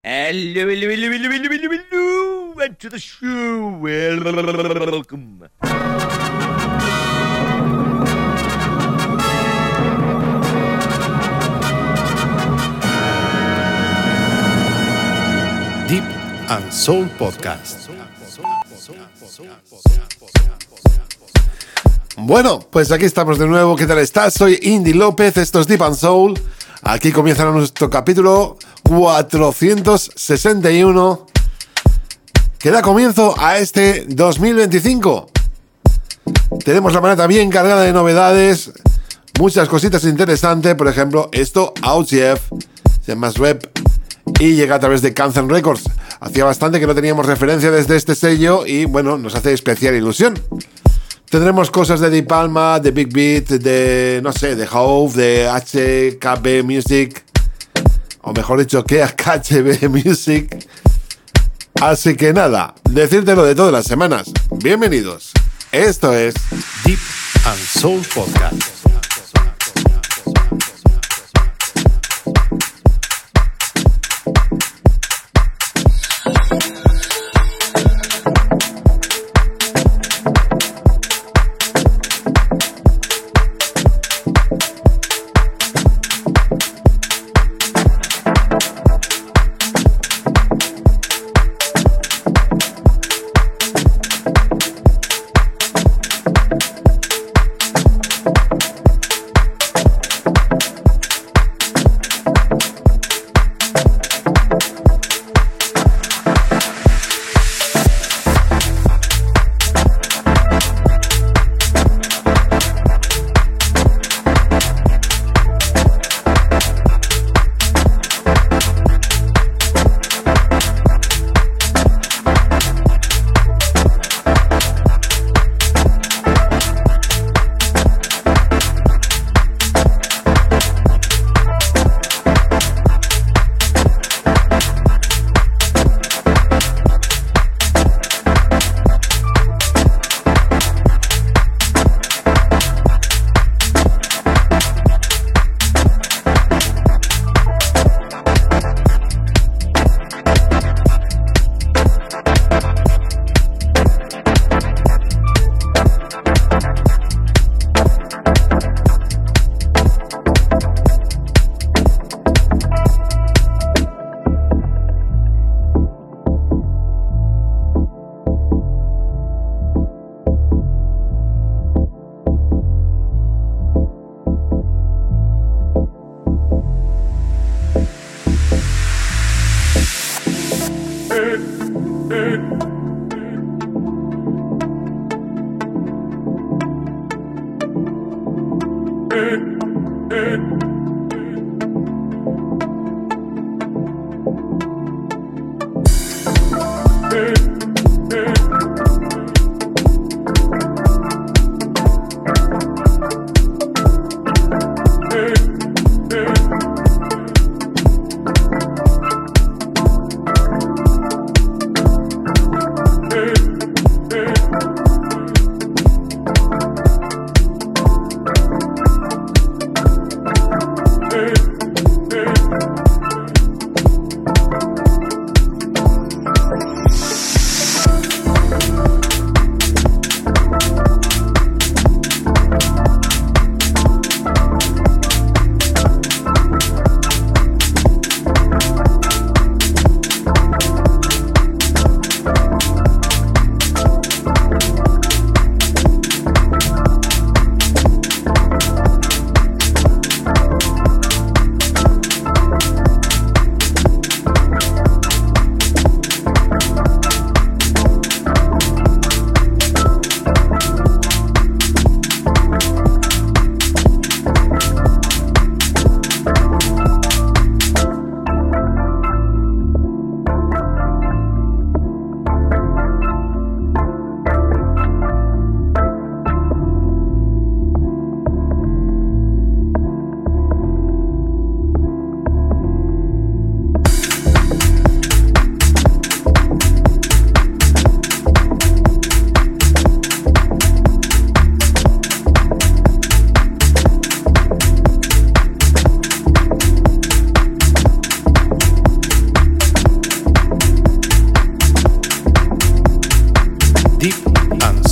Hello, hello, hello, hello, hello, hello, hello, and to the show. Welcome. Deep and Soul Podcast. Bueno, pues aquí estamos de nuevo. ¿Qué tal estás? Soy Indy López, esto es Deep and Soul. Aquí comienza nuestro capítulo 461 que da comienzo a este 2025. Tenemos la maleta bien cargada de novedades, muchas cositas interesantes. Por ejemplo, esto, OutCF, se llama Rep y llega a través de Cancer Records. Hacía bastante que no teníamos referencia desde este sello y bueno, nos hace especial ilusión. Tendremos cosas de Deep Palma, de Big Beat, de, no sé, de Hove, de HKB Music, o mejor dicho, KHB Music. Así que nada, decírtelo de todas las semanas. Bienvenidos. Esto es Deep and Soul Podcast.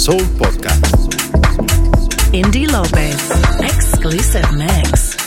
Soul Podcast. Indy Lopez, exclusive mix.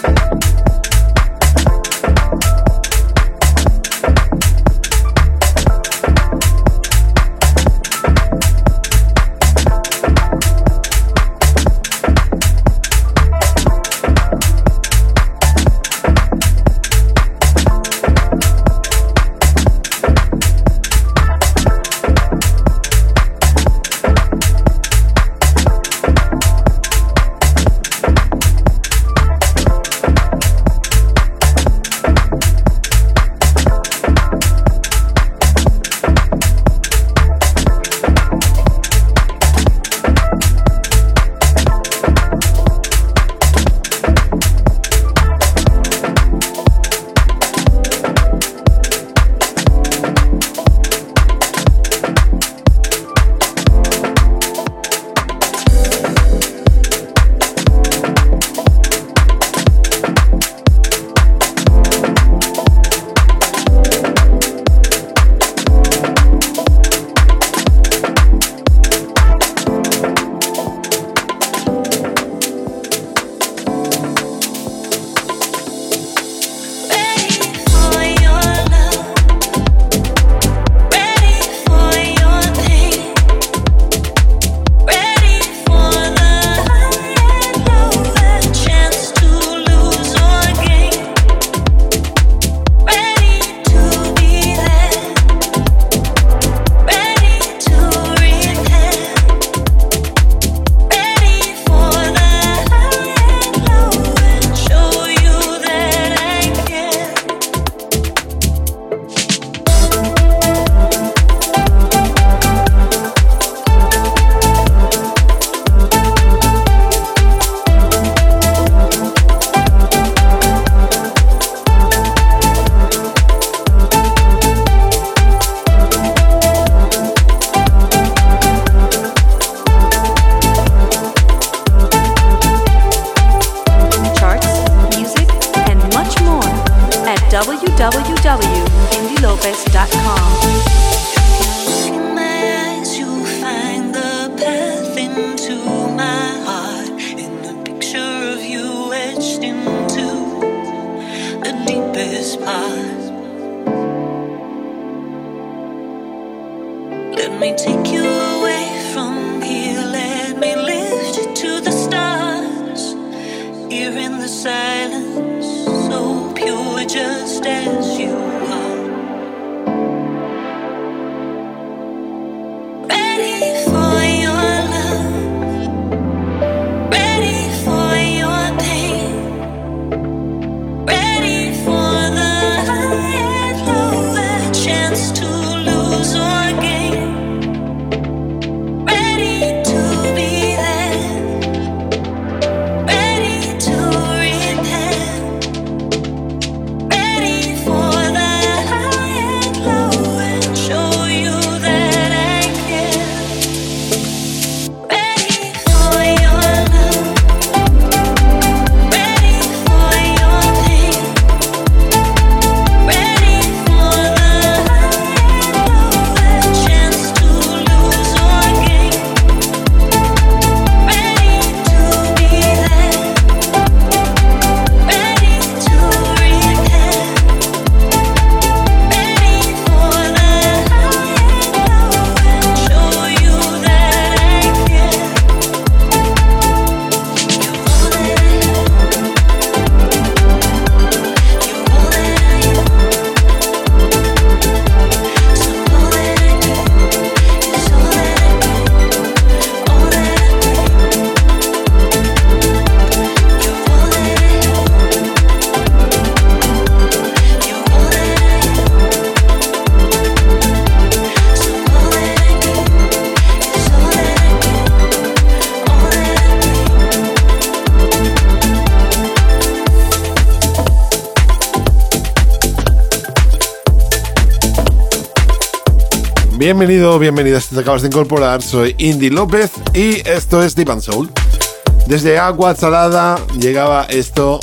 Bienvenido, bienvenida si te acabas de incorporar. Soy Indy López y esto es Deep and Soul. Desde Agua Salada llegaba esto,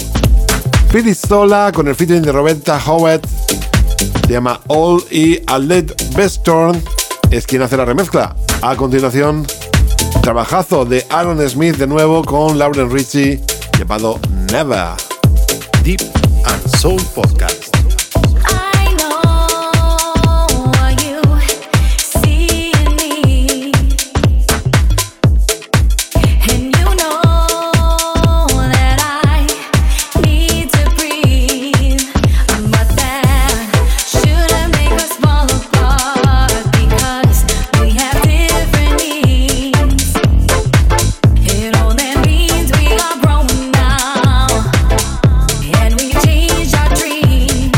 Pistola con el featuring de Roberta Howard. Se llama All y Aled Bestorn es quien hace la remezcla. A continuación, trabajazo de Aaron Smith de nuevo con Lauren Richie llamado Never. Deep and Soul Podcast. Change our dreams.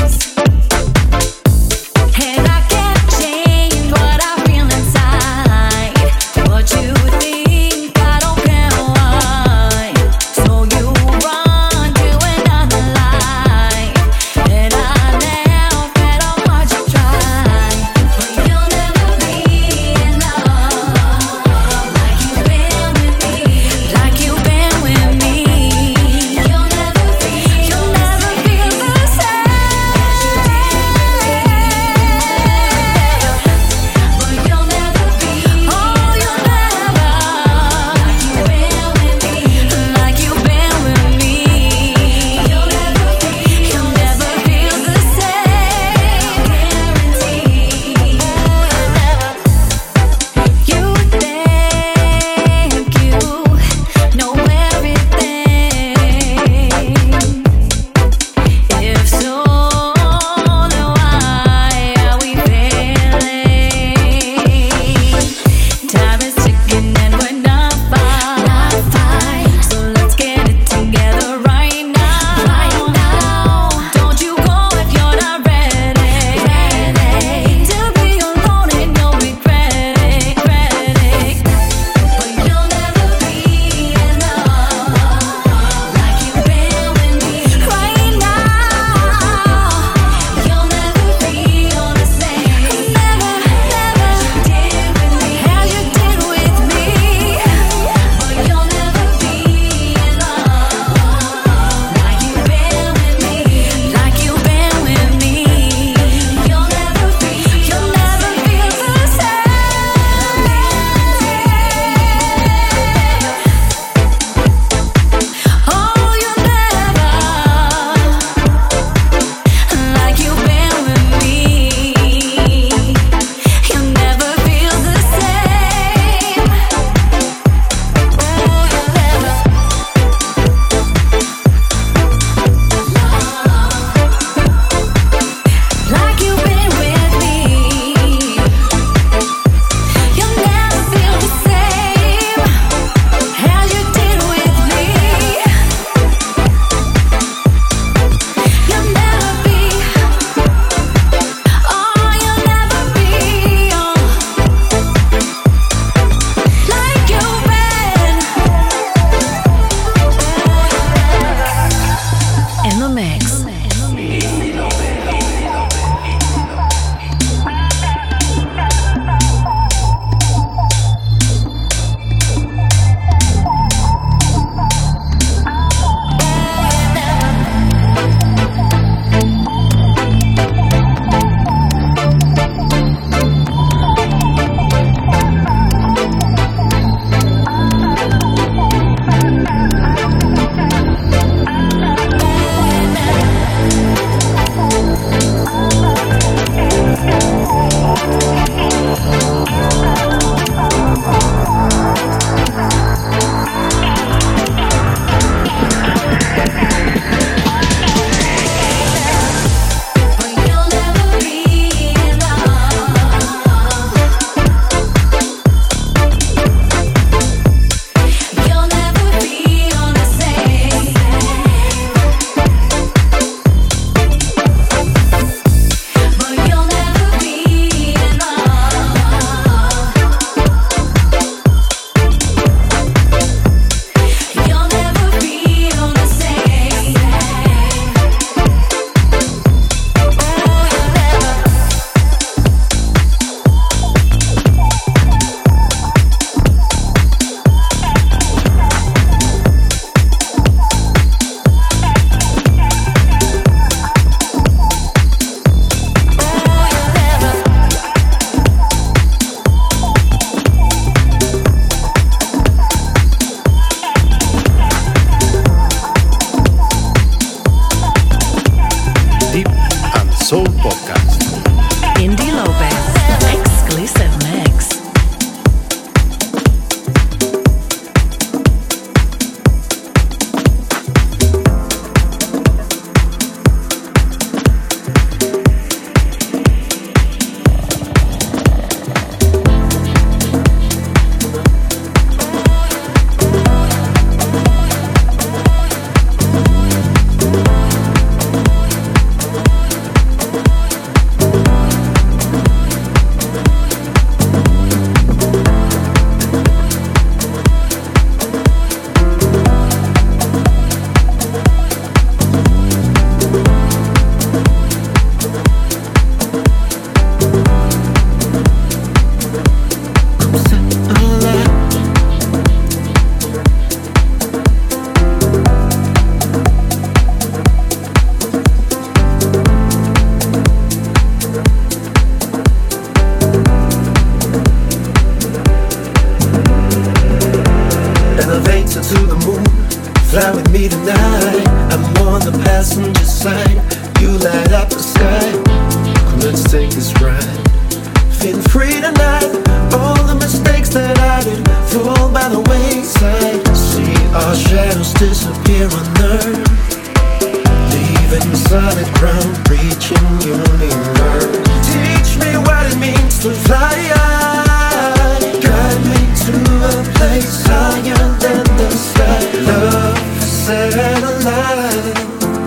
Fly with me tonight. I'm on the passenger side. You light up the sky. Come, let's take this ride. Feel free tonight. All the mistakes that I did fall by the wayside. See our shadows disappear on earth, leaving solid ground, reaching universe. Teach me what it means to fly high. Guide me to a place higher than the sky. Love satellite.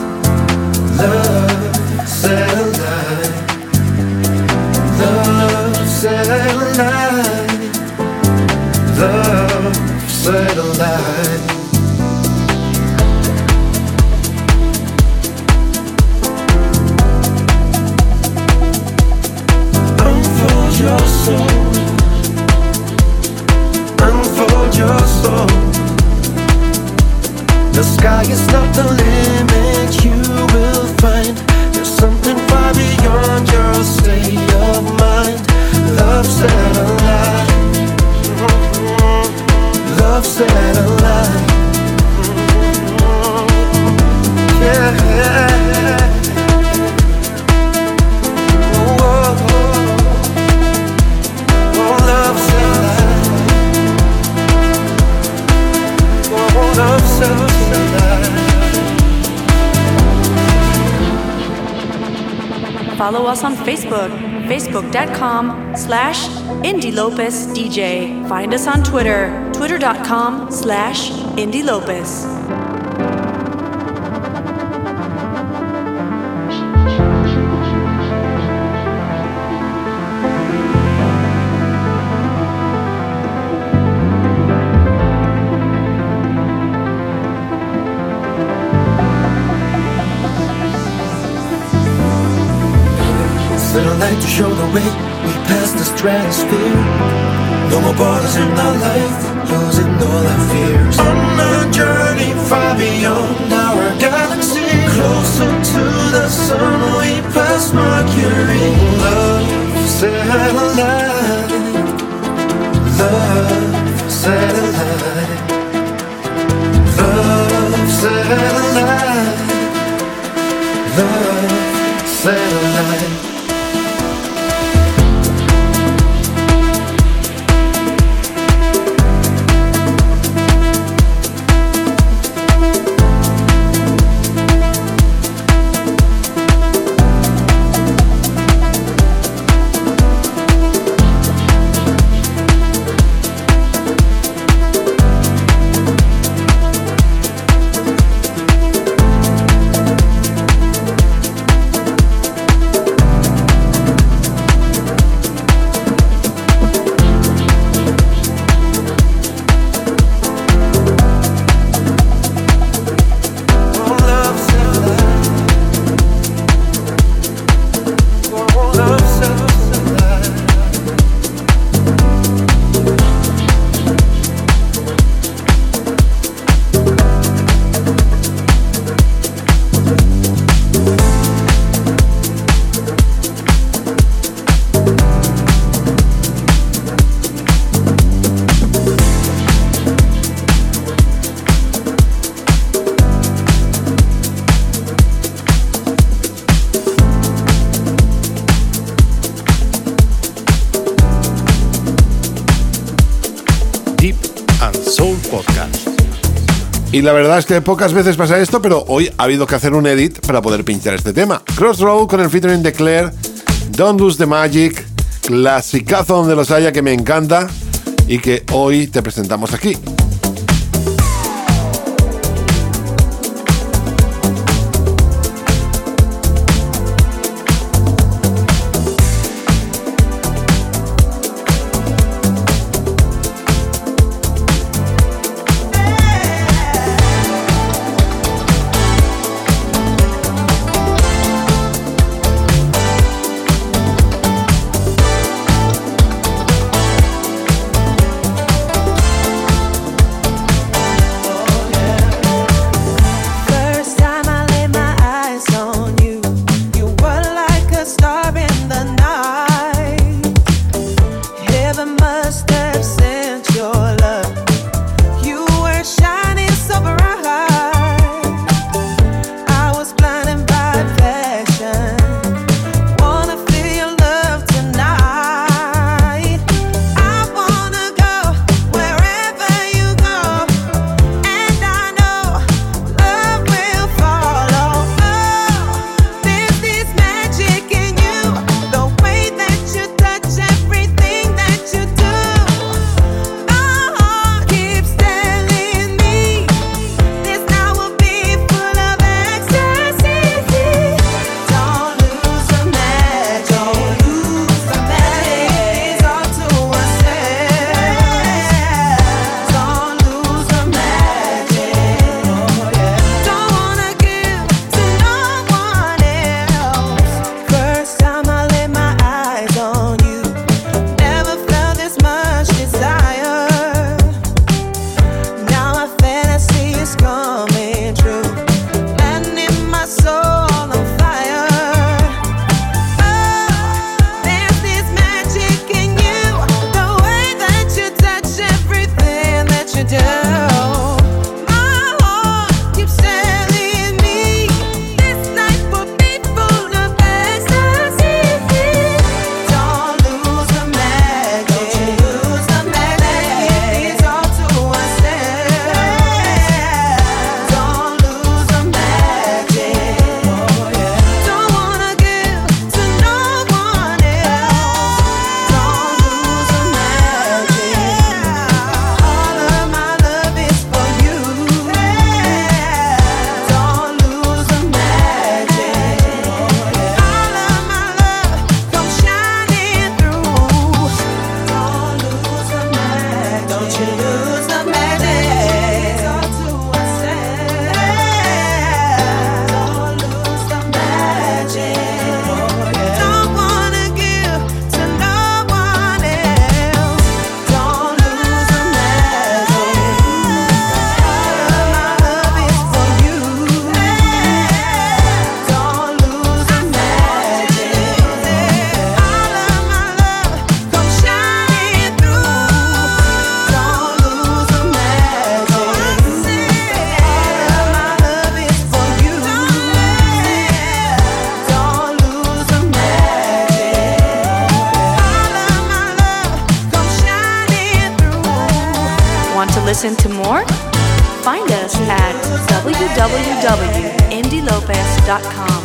Love satellite. Love satellite. Love satellite. Unfold your soul. Unfold your soul. The sky is not the limit you will find. There's something far beyond your state of mind. Love satellite. Love satellite. Yeah. Oh, love satellite. Oh, love satellite. Follow us on Facebook, facebook.com/IndyLopezDJ. Find us on Twitter, twitter.com/IndyLopez. Satellite to show the way, we pass the stratosphere. No more borders in our life, losing all our fears. On a journey far beyond our galaxy, closer to the sun, we pass Mercury. Love satellite. Love satellite. Love satellite. Love satellite. Y la verdad es que pocas veces pasa esto, pero hoy ha habido que hacer un edit para poder pinchar este tema. Crossroad con el featuring de Claire, Don't Lose the Magic, clasicazo donde los haya, que me encanta y que hoy te presentamos aquí. listen to more? Find us at www.indielopez.com.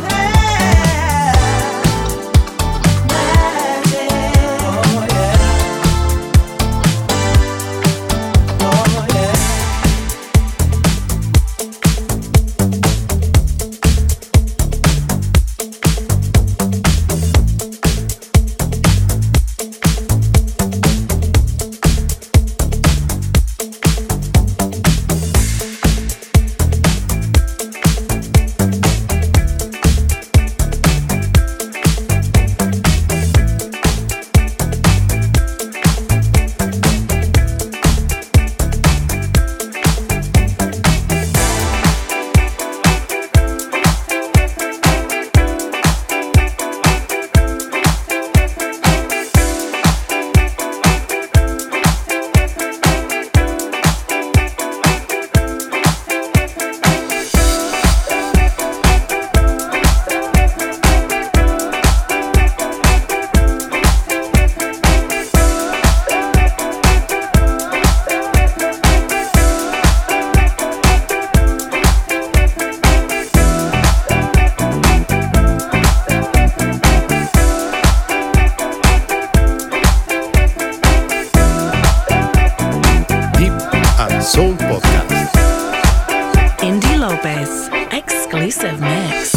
Soul Podcast. Indie Lopez, exclusive mix.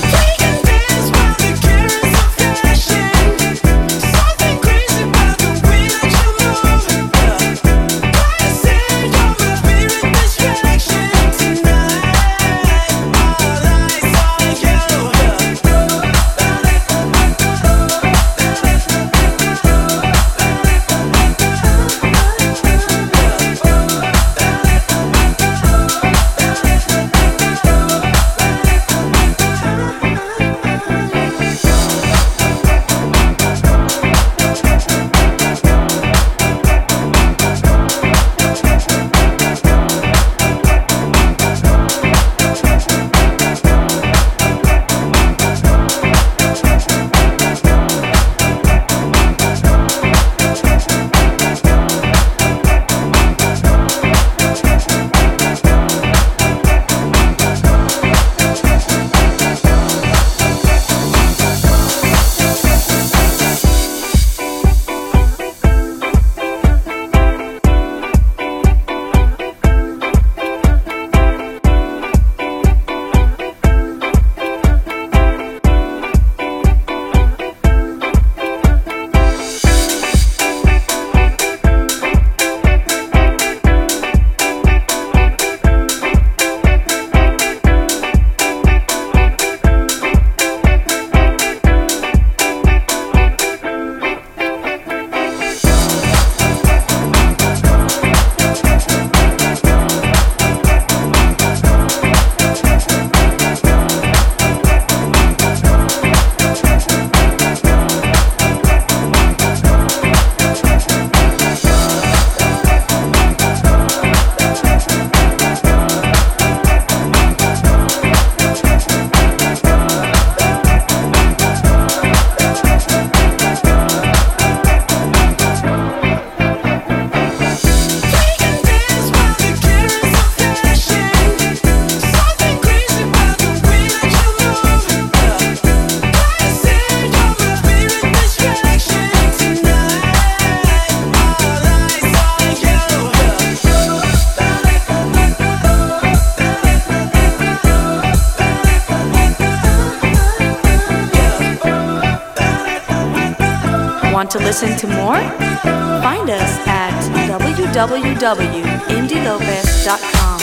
Want to listen to more? Find us at www.indielopez.com.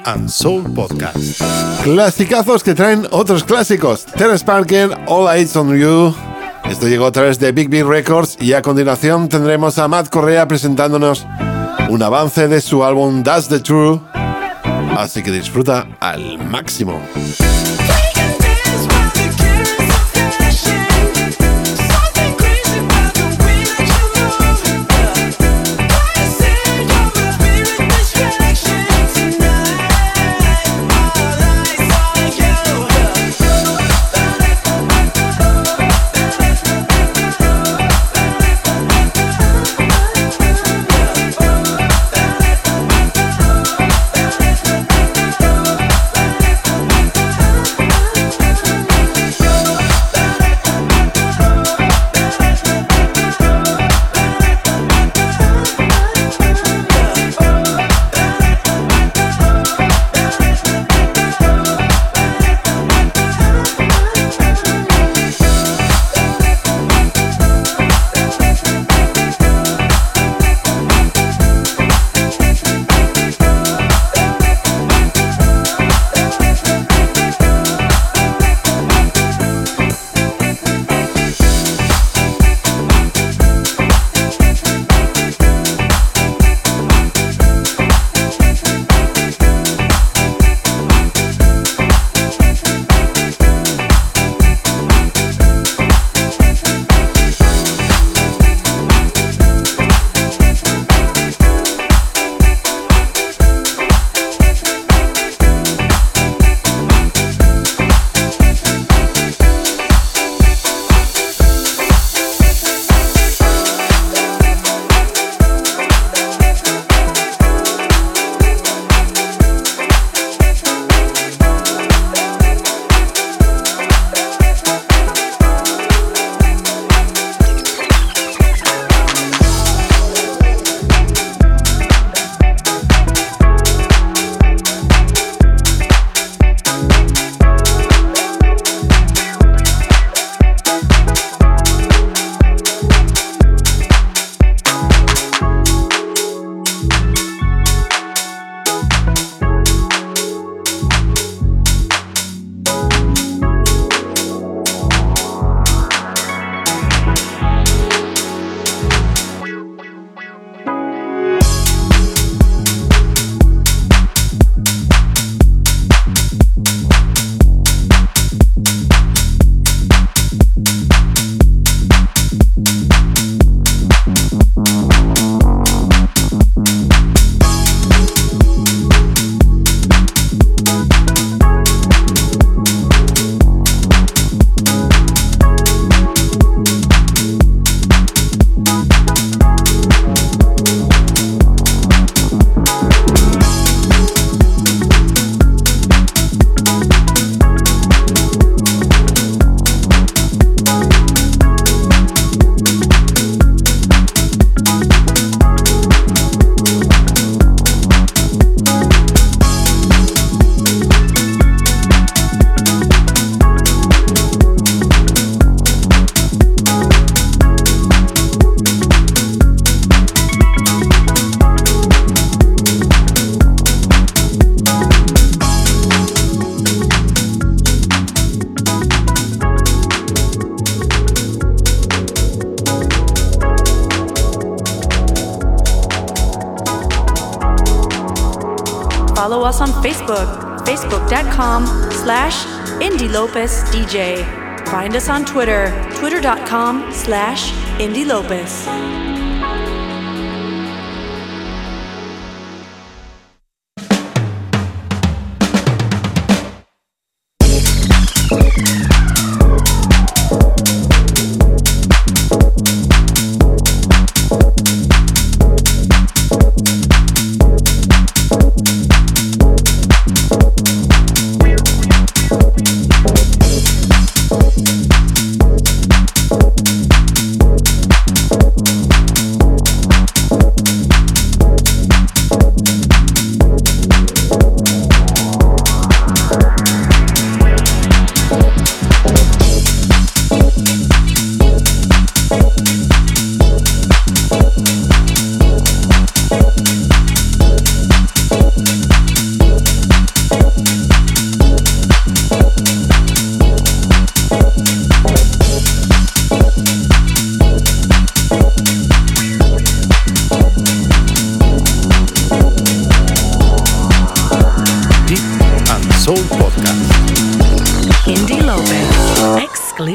and Soul Podcast. Clasicazos que traen otros clásicos. Terence Parker, All Eyes on You. Esto llegó a través de Big Beat Records y a continuación tendremos a Matt Correa presentándonos un avance de su álbum That's the Truth. Así que disfruta al máximo. Follow us on Facebook, facebook.com/IndyLopezDJ. Find us on Twitter, twitter.com/IndyLopez.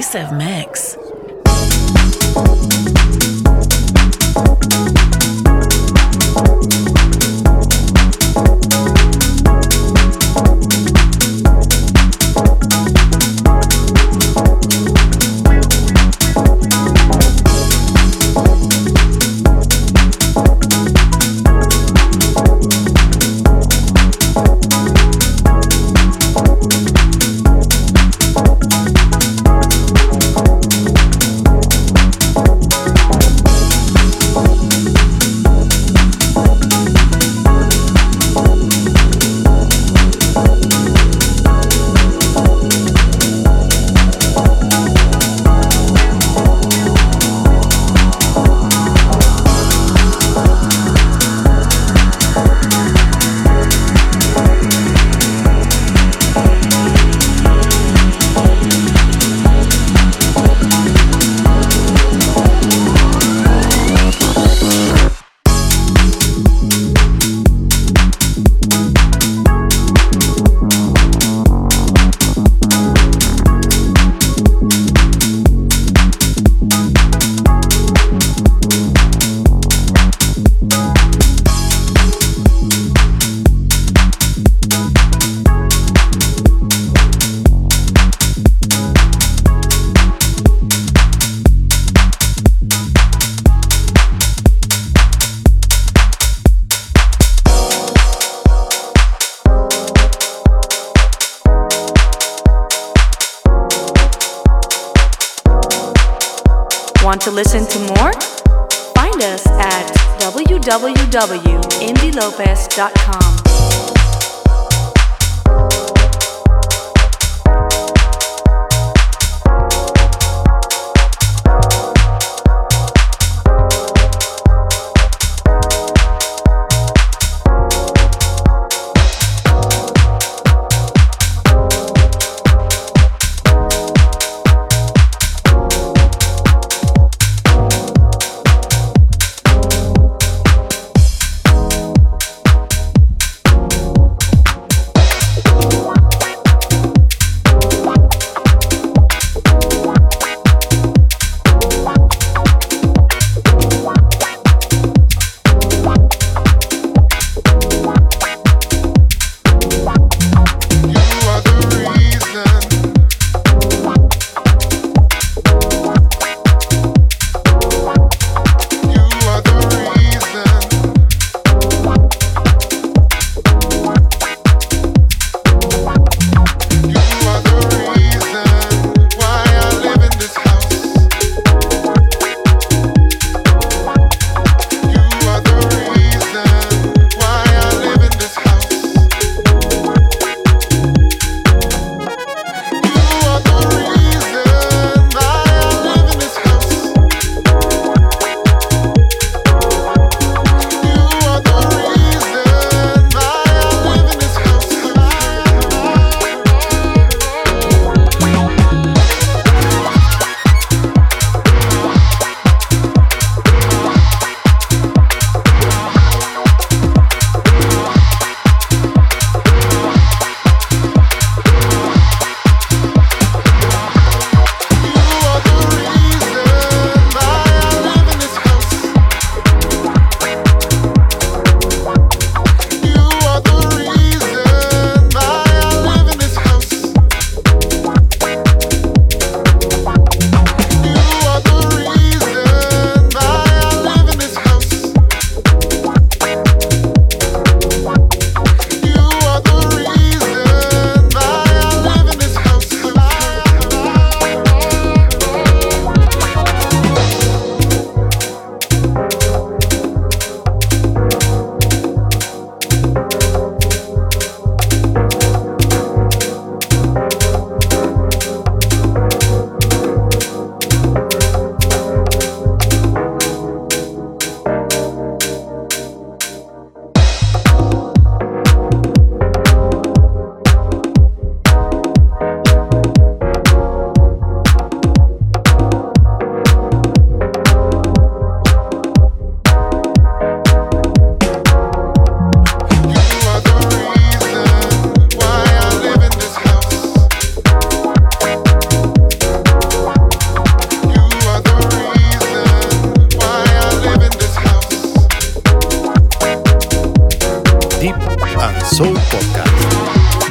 exclusive mix. Want to listen to more? Find us at www.indielopez.com.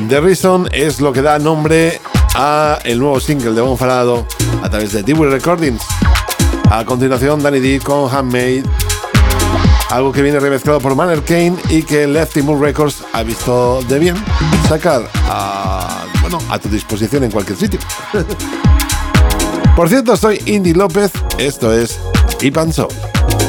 The Reason es lo que da nombre a el nuevo single de Bonfarado a través de Dewey Recordings. A continuación, Danny D con Handmade, algo que viene remezclado por Manner Kane y que Lefty Moon Records ha visto de bien sacar a tu disposición en cualquier sitio. Por cierto, soy Indy López, esto es Deep and Soul.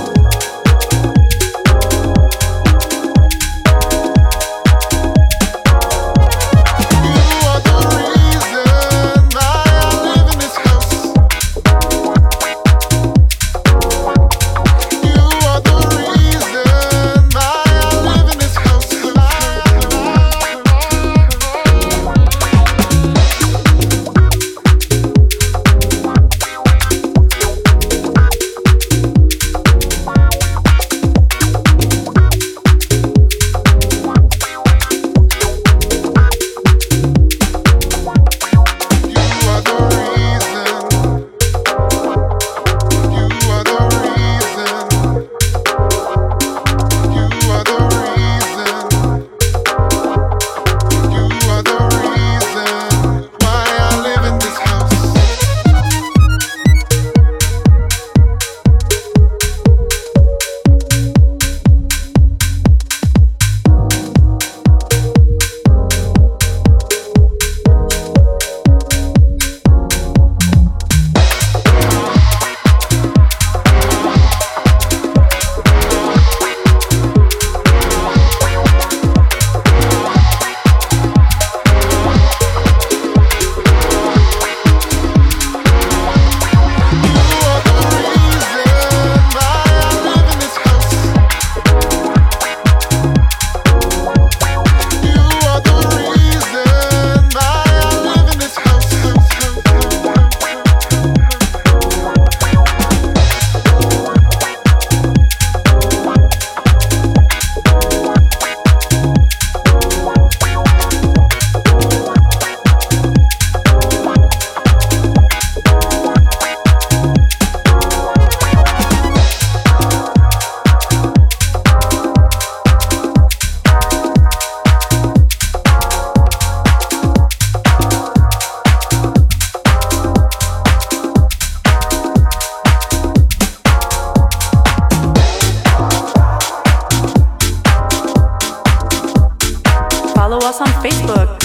Follow us on Facebook,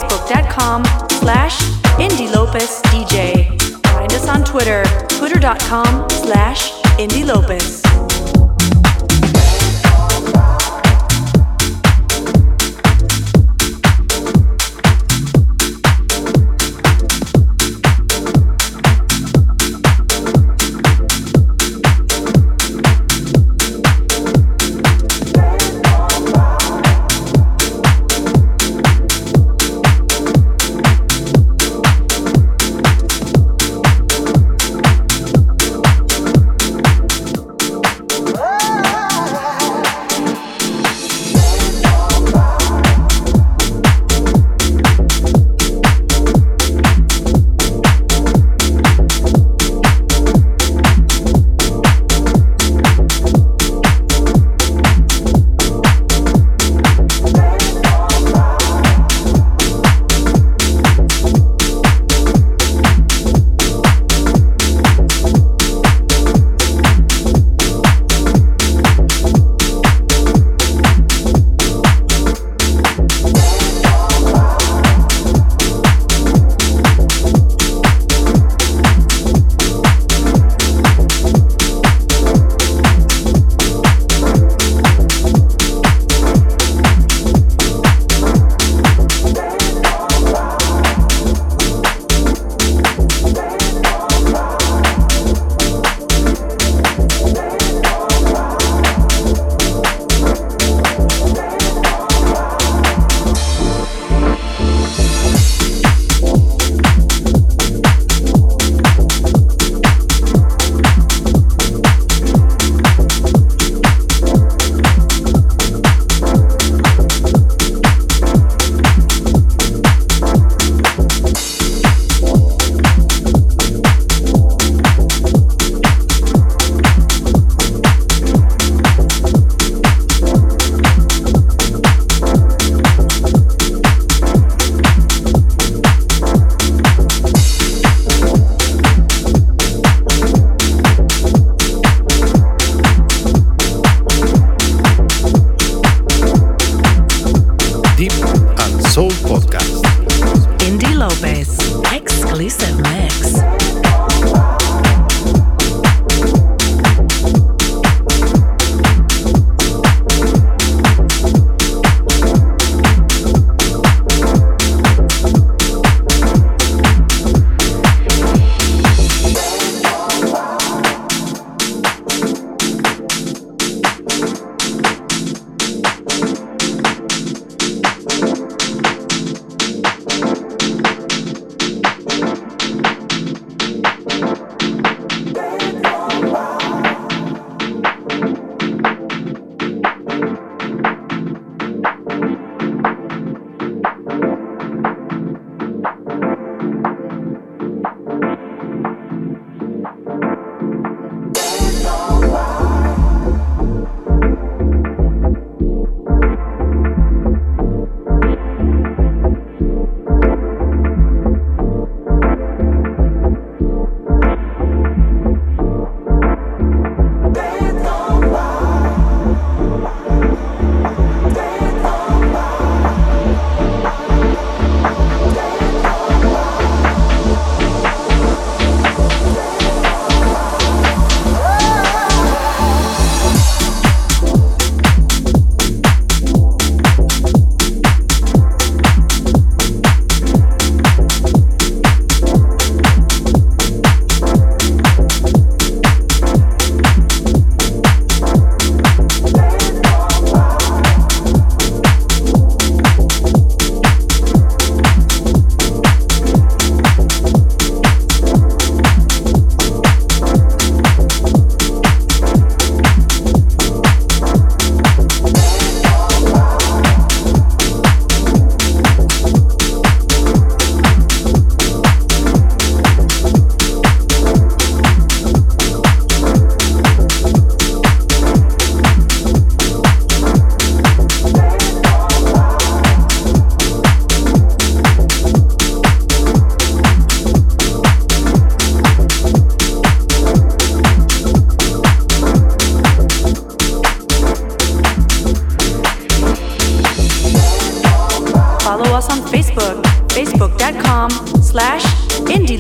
facebook.com/Indy Lopez DJ. Find us on Twitter, twitter.com/Indy Lopez.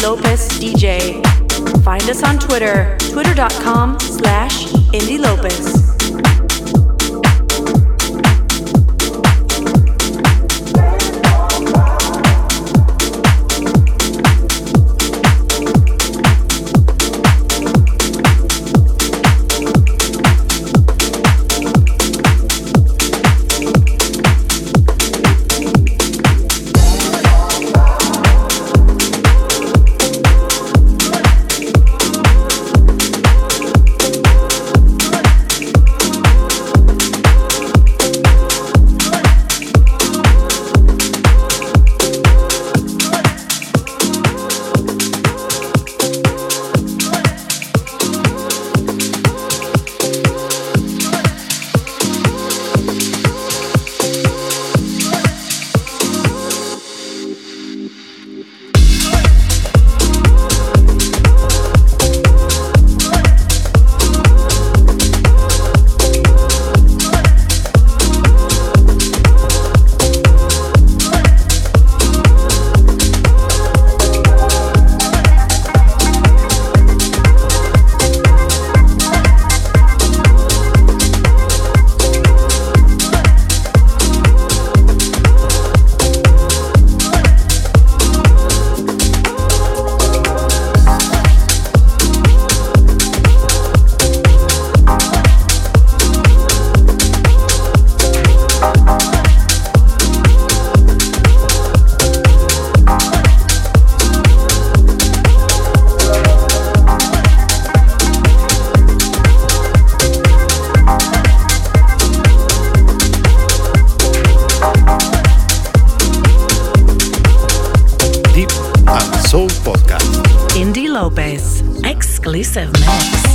Lopez DJ. Find us on Twitter, twitter.com/Indy Lopez. Indy Lopez, exclusive mix.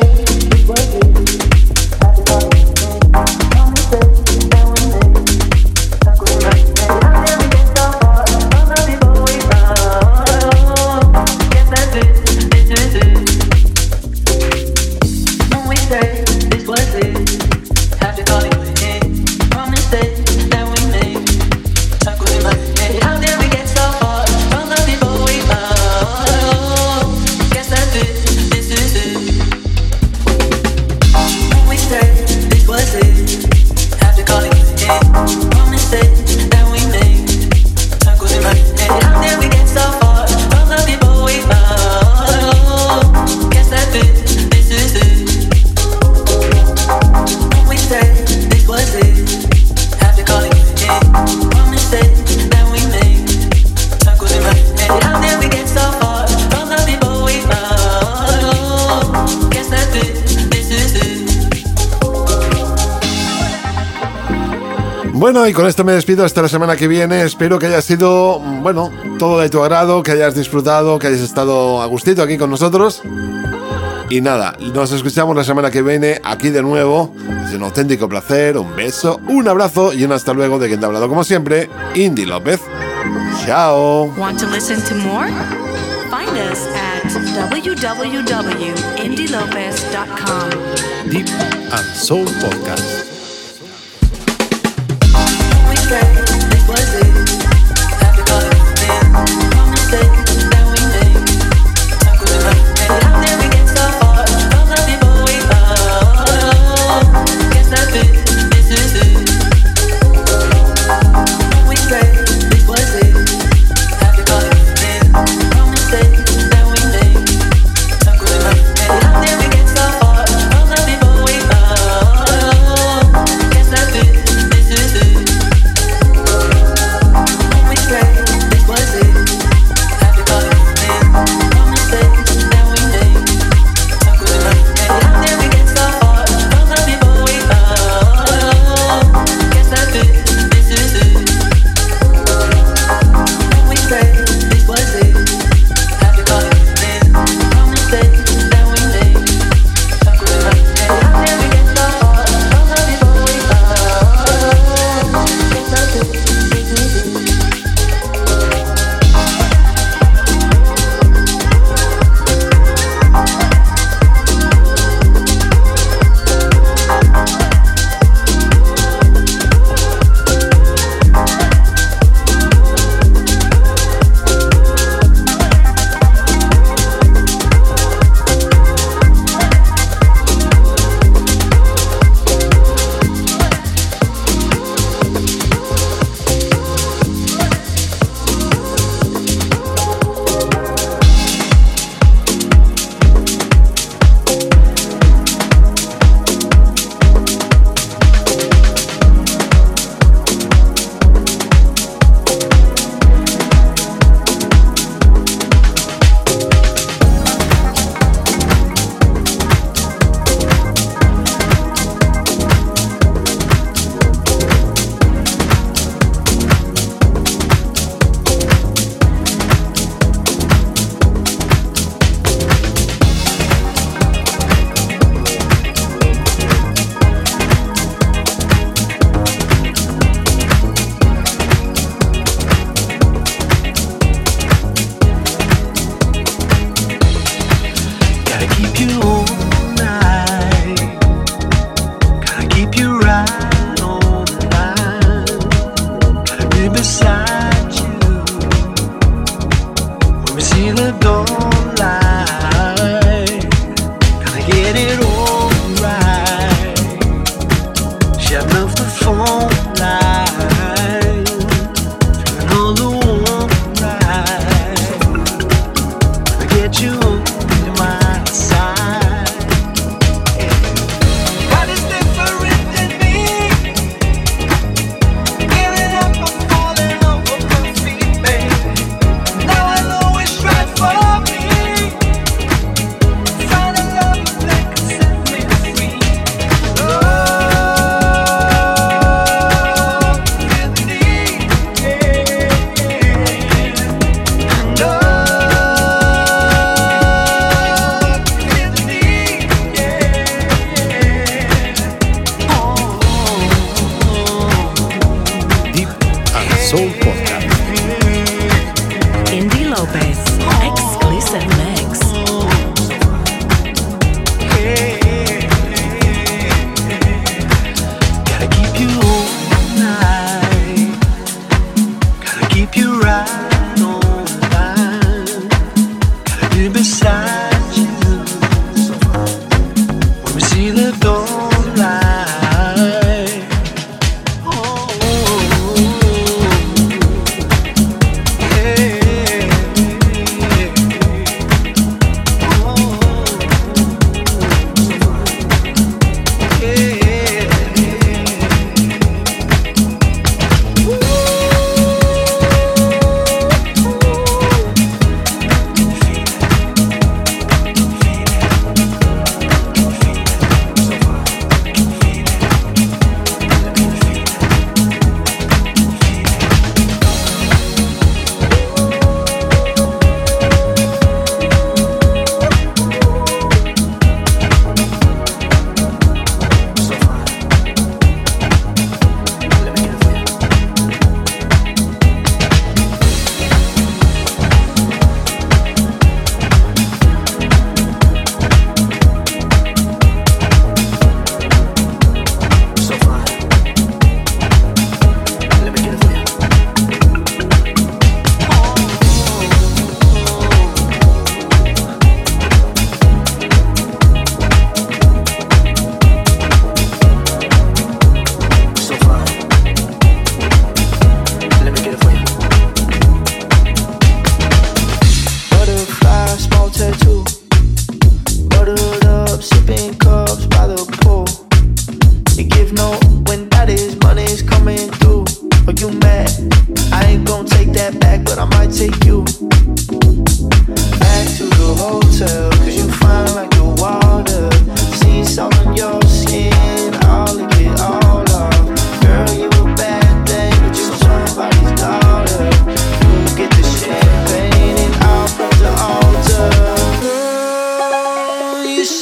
Bueno, y con esto me despido hasta la semana que viene. Espero que haya sido, bueno, todo de tu agrado, que hayas disfrutado, que hayas estado a gustito aquí con nosotros. Y nada, nos escuchamos la semana que viene aquí de nuevo. Es un auténtico placer, un beso, un abrazo y un hasta luego de quien te ha hablado como siempre, Indy Lopez. Chao. Want to listen to more? Find us at www.indylopez.com. Deep and Soul Podcast. This was it. Have to call it in. One mistake that we made. How could it end? How did we get so far from the people we love? Guess that's it. This is it. We say this was it. Have to call it in. One mistake that we made. How could it end? How did we get so far from the people we love?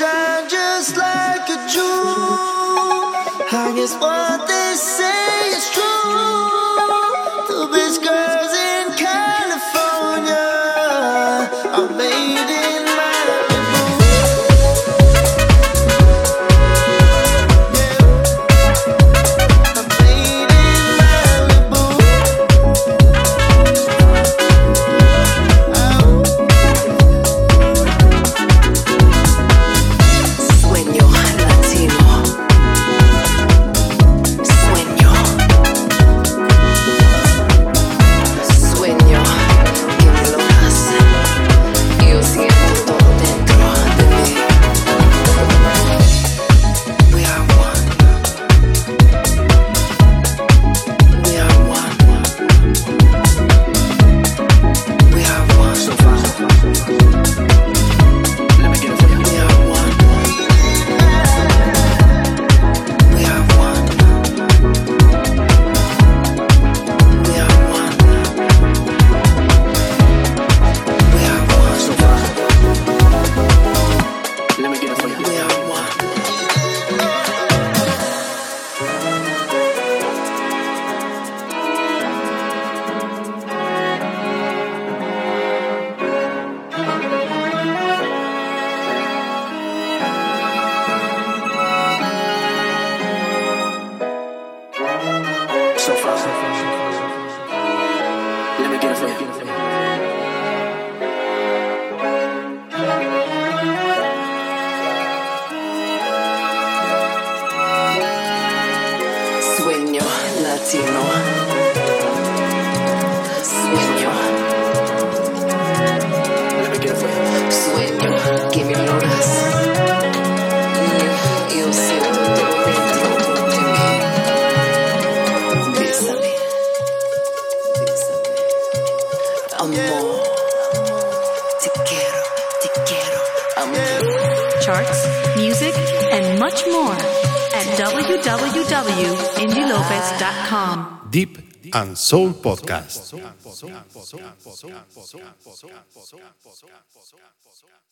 shine just like a jewel. I guess what they say is true. The best girls in California are made in Malibu. Yeah, are made in Malibu. Sueño latino. Sueño. Sueño que me lo hace. Yo siento todo dentro de mí. We are one. We are one. We are one. So far. Let me get it for you. We are one. We are one. We are one. We are one. So far. Let me get it for you. We are one. So far. Let me get it for you. Sueño latino. Sueño. Let me get it for you. Sueño que me logras. Yo siento todo dentro de mí. Bésame. Bésame. Amor. Te quiero, amor. Charts, music, and much more at www.indylopez.com. Deep and Soul Podcast.